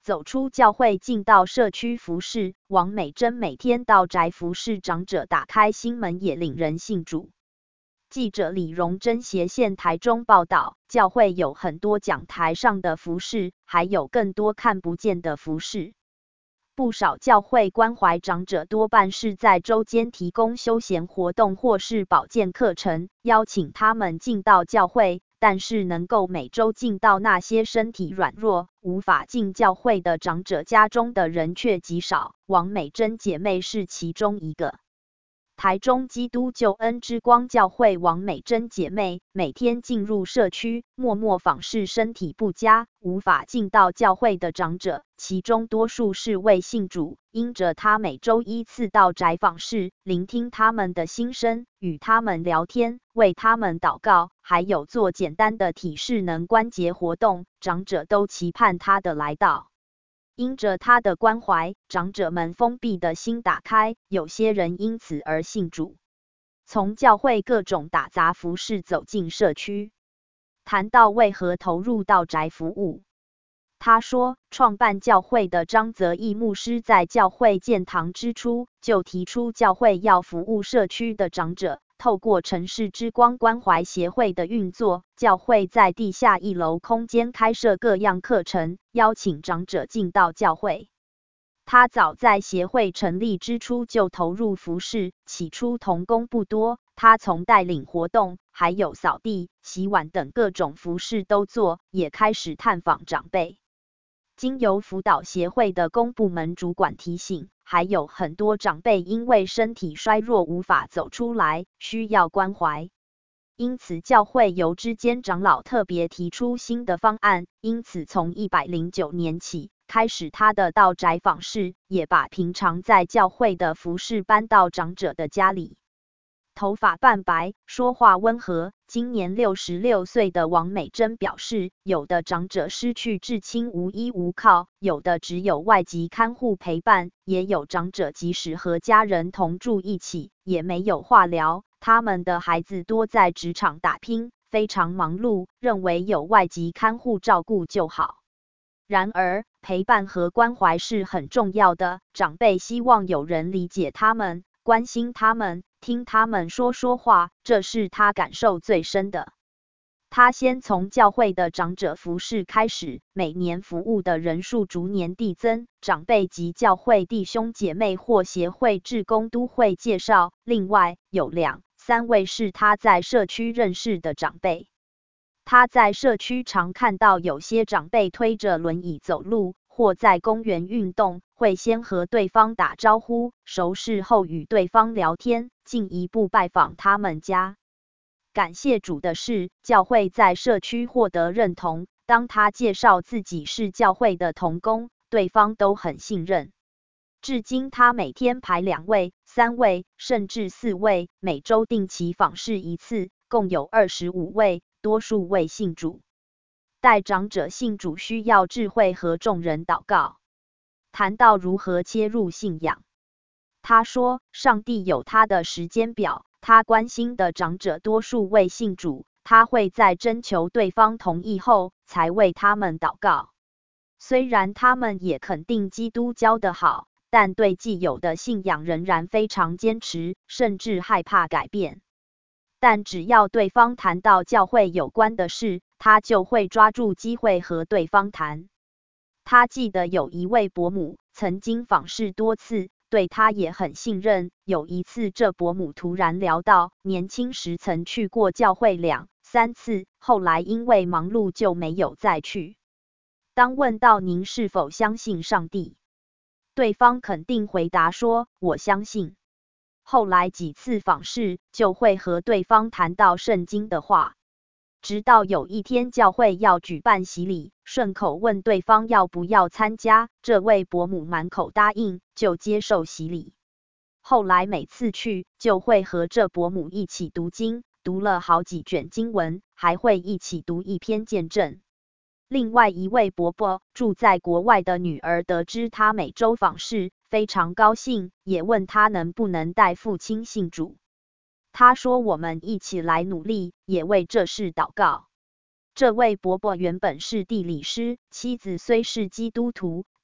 走出教会进到社区服侍，王美珍每天到宅服侍长者，打开心门也领人信主。记者李荣珍斜线台中报道，教会有很多讲台上的服侍，还有更多看不见的服侍。不少教会关怀长者多半是在周间提供休闲活动或是保健课程，邀请他们进到教会，但是能够每周进到那些身体软弱、无法进教会的长者家中的人却极少。王美珍姐妹是其中一个。台中基督救恩之光教会王美珍姐妹每天进入社区，默默访视身体不佳、无法进到教会的长者，其中多数是未信主，因着她每周一次到宅访视，聆听他们的心声，与他们聊天，为他们祷告，还有做简单的体适能关节活动，长者都期盼她的来到。因着他的关怀，长者们封闭的心打开，有些人因此而信主。从教会各种打杂服侍走进社区，谈到为何投入到宅服务，他说，创办教会的张泽义牧师在教会建堂之初，就提出教会要服务社区的长者。透过城市之光关怀协会的运作，教会在地下1楼空间开设各样课程，邀请长者进到教会。他早在协会成立之初就投入服事，起初同工不多，他从带领活动，还有扫地、洗碗等各种服事都做，也开始探访长辈。经由辅导协会的公部门主管提醒，还有很多长辈因为身体衰弱无法走出来，需要关怀。因此教会由之间长老特别提出新的方案，因此从109年起开始他的到宅访视，也把平常在教会的服事搬到长者的家里。头发半白，说话温和，今年66岁的王美珍表示，有的长者失去至亲无依无靠，有的只有外籍看护陪伴，也有长者即使和家人同住一起，也没有话聊。他们的孩子多在职场打拼，非常忙碌，认为有外籍看护照顾就好。然而，陪伴和关怀是很重要的，长辈希望有人理解他们，关心他们，听他们说说话，这是他感受最深的。他先从教会的长者服事开始，每年服务的人数逐年递增，长辈及教会弟兄姐妹或协会志工都会介绍，另外有2、3位是他在社区认识的长辈。他在社区常看到有些长辈推着轮椅走路，或在公园运动，会先和对方打招呼，熟识后与对方聊天，进一步拜访他们家。感谢主的是，教会在社区获得认同，当他介绍自己是教会的同工，对方都很信任。至今他每天排2位、3位，甚至4位，每周定期访视1次，共有25位，多数未信主。带长者信主需要智慧和众人祷告。谈到如何切入信仰，他说，上帝有他的时间表，他关心的长者多数未信主，他会在征求对方同意后，才为他们祷告。虽然他们也肯定基督教的好，但对既有的信仰仍然非常坚持，甚至害怕改变。但只要对方谈到教会有关的事，他就会抓住机会和对方谈。他记得有一位伯母曾经访视多次，对他也很信任。有一次这伯母突然聊到，年轻时曾去过教会2、3次，后来因为忙碌就没有再去。当问到您是否相信上帝，对方肯定回答说，我相信。后来几次访视就会和对方谈到圣经的话，直到有一天教会要举办洗礼，顺口问对方要不要参加，这位伯母满口答应，就接受洗礼。后来每次去就会和这伯母一起读经，读了好几卷经文，还会一起读一篇见证。另外一位伯伯住在国外的女儿得知他每周访视，非常高兴，也问他能不能带父亲信主。他说，我们一起来努力，也为这事祷告。这位伯伯原本是地理师，妻子虽是基督徒，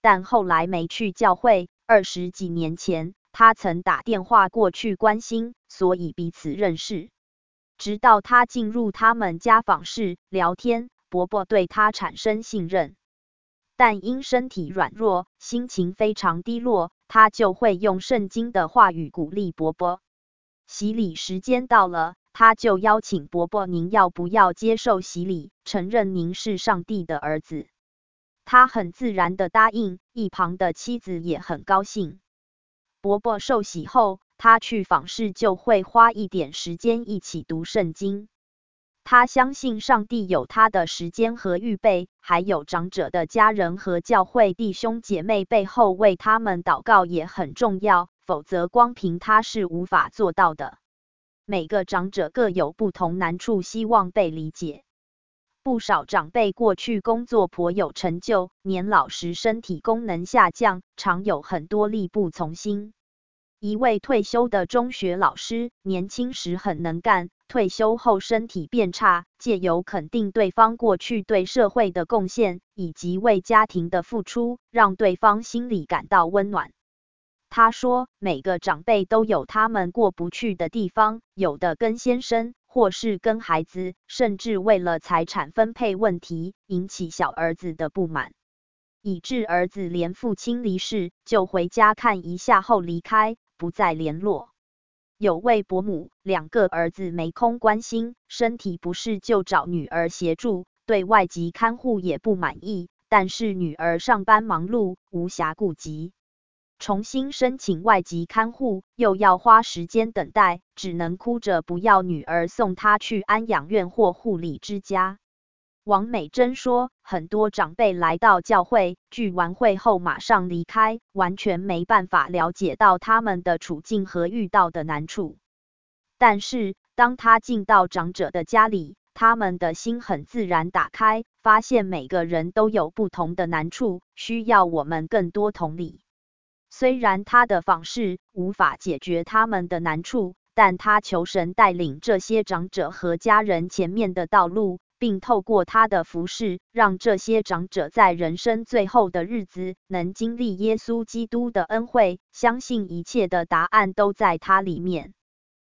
但后来没去教会。20几年前，他曾打电话过去关心，所以彼此认识。直到他进入他们家访视聊天，伯伯对他产生信任。但因身体软弱，心情非常低落，他就会用圣经的话语鼓励伯伯。洗礼时间到了，他就邀请伯伯：“您要不要接受洗礼，承认您是上帝的儿子？”他很自然地答应，一旁的妻子也很高兴。伯伯受洗后，他去访视就会花一点时间一起读圣经。他相信上帝有他的时间和预备，还有长者的家人和教会弟兄姐妹背后为他们祷告也很重要，否则光凭他是无法做到的。每个长者各有不同难处，希望被理解。不少长辈过去工作颇有成就，年老时身体功能下降，常有很多力不从心。一位退休的中学老师，年轻时很能干，退休后身体变差，借由肯定对方过去对社会的贡献，以及为家庭的付出，让对方心里感到温暖。他说，每个长辈都有他们过不去的地方，有的跟先生，或是跟孩子，甚至为了财产分配问题，引起小儿子的不满，以致儿子连父亲离世就回家看一下后离开，不再联络。有位伯母，2个儿子没空关心，身体不适就找女儿协助，对外籍看护也不满意，但是女儿上班忙碌，无暇顾及。重新申请外籍看护，又要花时间等待，只能哭着不要女儿送她去安养院或护理之家。王美珍说，很多长辈来到教会，聚完会后马上离开，完全没办法了解到他们的处境和遇到的难处。但是，当他进到长者的家里，他们的心很自然打开，发现每个人都有不同的难处，需要我们更多同理。虽然他的访视无法解决他们的难处，但他求神带领这些长者和家人前面的道路，并透过他的服事，让这些长者在人生最后的日子能经历耶稣基督的恩惠，相信一切的答案都在他里面。